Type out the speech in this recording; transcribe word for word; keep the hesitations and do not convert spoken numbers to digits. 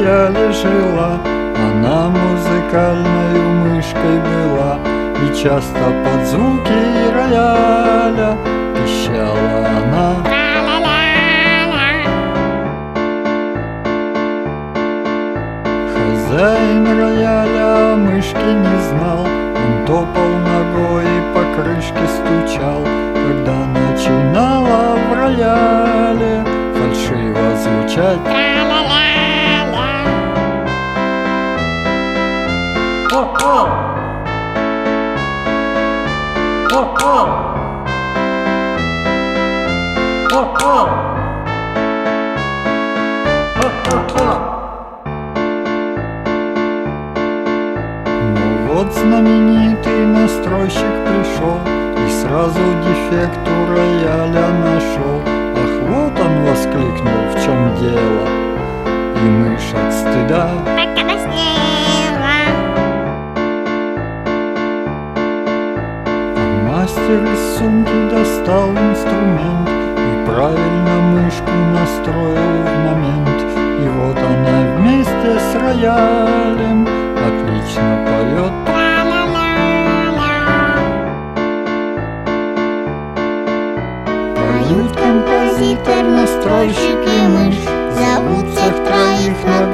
рояле жила. Она музыкальною мышкой была, и часто под звуки рояля пищала она. Хозяин рояля мышки не знал, он топал ногой и по крышке стучал, когда начинала в рояле фальшиво звучать. О-о! О-о! О-о! Ну вот знаменитый настройщик пришел и сразу дефект у рояля нашел. Ах, вот он, воскликнул, в чем дело, и мышь от стыда мастер из сумки достал инструмент и правильно мышку настроил в момент. И вот она вместе с роялем отлично поет. Поют композитор, настройщик и мышь, зовут всех троих на